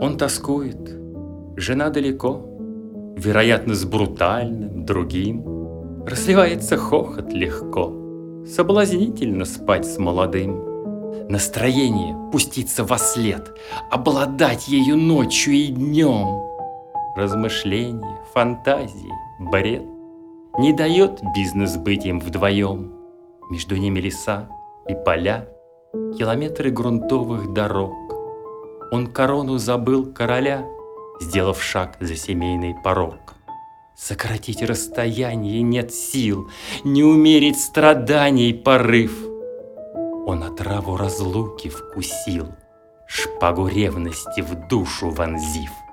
Он тоскует, жена далеко, вероятно, с брутальным другим. Разливается хохот легко, соблазнительно спать с молодым. Настроение пуститься во след, обладать ею ночью и днем. Размышления, фантазии, бред не дает бизнес быть им вдвоем. Между ними леса и поля, километры грунтовых дорог. Он корону забыл короля, сделав шаг за семейный порог. Сократить расстояние нет сил, не умерить страданий порыв. Он отраву разлуки вкусил, шпагу ревности в душу вонзив.